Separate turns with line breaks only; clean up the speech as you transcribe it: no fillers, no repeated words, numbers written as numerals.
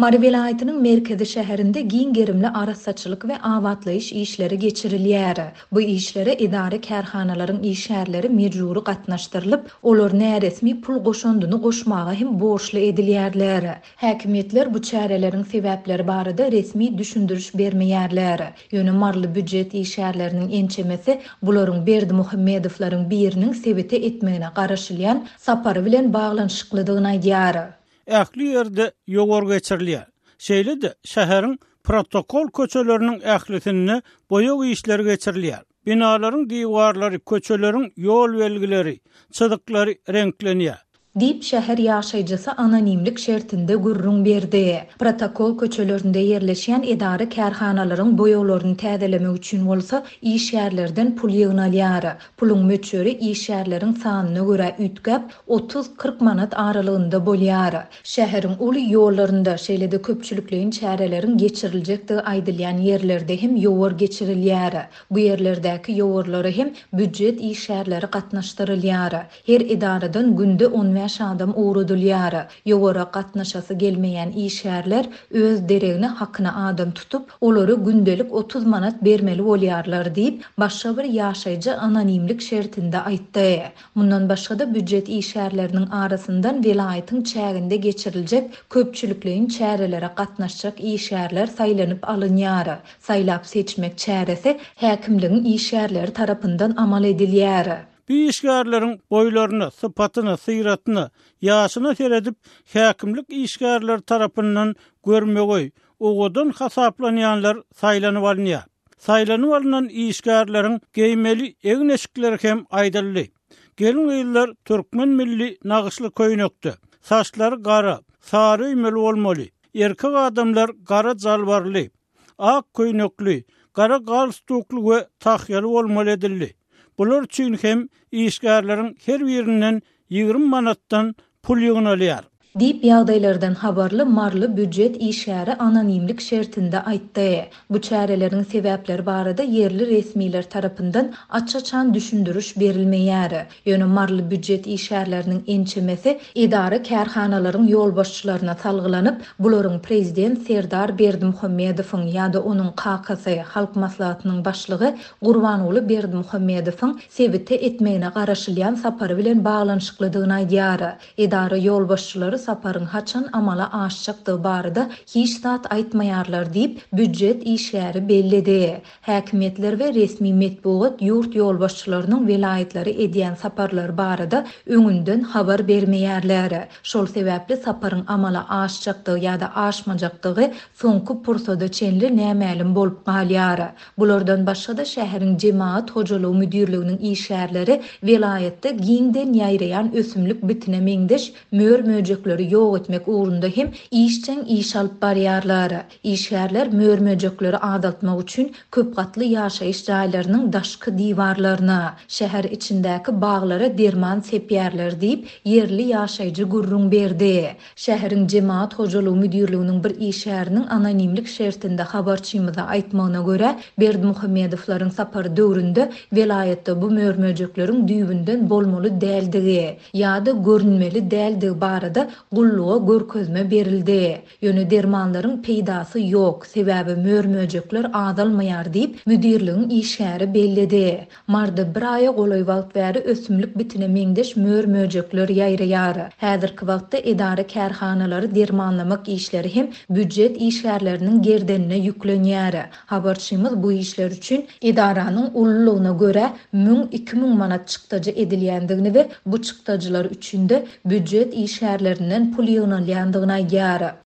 Mary vilayatynyň merkezi şäherinde giň gerimli arasaçylyk we awatlaýyş işleri geçirilýär. Bu işlere idare kärhanalaryň işgärleri mejburi gatnaşdyrylyp, olar näresmi pul goşandyny goşmaga hem borçly edilýärler. Häkimetler bu çäreleriň sebäpleri barada resmi düşündürüş bermeýärler. Ýöne marly büdjet işgärleriniň ençemesi bularyň Berdimuhammedowlaryň biriniň sebete etmegine garaşylýan sapary bilen baglanyşyklydygyny aýdýar.
Ähli ýerde ýogor geçirilýär. Şeýle-de şäheriň protokol köçeleriniň ählisini boýag işleri geçirilýär. Binalaryň diwarlary, köçeleriň ýol belgileri, çyzyklary renklenýär.
Dip şäher ýaşaýjysy anonimlik şertinde gurrun berdi. Protokol köçelerinde yerleşen idare kärhanalaryň boýaglaryny täzelemek üçin bolsa işgärlerden pul ýygnalýar. Puluň möçeri işgärleriň sanyna görä ütgäp 30-40 manat aralygynda bolýar. Şäheriň uly ýollarynda şeýle-de köpçülikliň çäreleriň geçiriljekdi aýdylýan ýerlerde hem ýowar geçirilýär. Bu ýerlerdäki ýowarlary hem büdjet işgärleri gatnaşdyrylýar. Her idaradan günde 10 adam uğrudulýar. Ýowara gatnaşasy gelmeýän işgärler öz deregine hakyna adam tutup, olary gündelik 30 manat bermeli bolýarlar diýip başga bir ýaşaýjy anonimlik şertinde aýtdy. Mundan başga da büdjet işgärleriniň arasyndan vilayatyň çäginde geçiriljek köpçülikliň çärelere gatnaşjak işgärler saýlanyp alynýar. Saýlap seçmek çäresi häkimligiň işgärleri tarapyndan amal edilýär.
Bu işgärleriň boýlaryny, sypatyny, syratyny, ýaşyny seredip häkimlik işgärleri tarapyndan görmegi, ogadan hasaplanýanlar saýlanyp alynýar. Saýlanyp alynan işgärleriň geýmeli egneşikleri hem aýdyldy. Gelin ýyllar türkmen milli nagyşly köýnekdi. Saçlary gara, sary ýmeli bolmaly. Erkek adamlar gara jalbarly, ak köýnekli, gara galstukly we tahyýaly bolmaly edildi. Bular üçin hem işgärleriň her birinden 20 manatdan pul ýygnalýar.
Dip ýagdaýlardan habarly marly büdjet işgäri anonimlik şertinde aýtdy. Bu çäreleriň sebäpleri barada yerli resmiler tarapyndan açaçan düşündürüş berilmeýär. Ýöne marly büdjet işgärleriniň ençemesi idare kärhanalaryň ýolbaşçylaryna salgylanyp, bularyň prezident Serdar Berdimuhammedowyň ýa-da onuň kakasy halk maslahatynyň başlygy Gurbanuly Berdimuhammedowyň sebete etmegine garaşylýan sapary bilen baglanyşyklydygyny aýdýar. Idare ýolbaşçylary saparyň haçan amala aşjakdygy barada hiç zat aýtmaýarlar diýip büdjet işgäri bellidi. Häkimetler we resmi medpuat ýurt ýolbaşçylarynyň vilayatlary edýän saparlar barada öňünden habar bermeýärler. Şol sebäpli saparyň amala aşjakdygy ýa-da aşmajakdygy soňky pursada çenli nämälim bolup galýar. Bulardan başga da şäheriň jemaat hojalygy müdirliginiň işgärleri vilayatda giňden ýaýrayan ösümlik bitine meňdeş möýrekleri ýok etmek uğrunda hem işçen iş alyp barýarlar. İşgärler möýrekleri adaltmak üçin köp gatly ýaşaýyş jaýlarynyň daşky diwarlaryna, şäher içindäki baglara derman sepýärler diýip yerli ýaşaýjy gurrun berdi. Şäheriň jemaat hojalygy müdirliginiň bir işgäriniň anonimlik şertinde habarçymyza aýtmagyna görä, Berdimuhammedowlaryň sapary döwründe vilayatda bu möýrekleriň düýbünden bolmaly däldigi ýa-da görünmeli däldigi barada gulluğa görkezme berildi. Ýöne dermanlaryň peýdasy ýok, sebäbi möýrekler adalmaýar diýip müdirligiň işgäri bellidi. Marda bir aýa golaý wagt bäri ösümlik bitine meňdeş möýrekler ýaýraýar. Häzirki wagtda idare kärhanalary dermanlamak işleri hem büdjet işgärleriniň gerdenine ýüklenýär. Habarçymyz bu işler üçin idaranyň ululugyna görä 1000-2000 manat çykdaja edilýändigini we bu çykdajylar üçin de büdjet işgärlerinden pul ýygnalýandygyny aýdýar.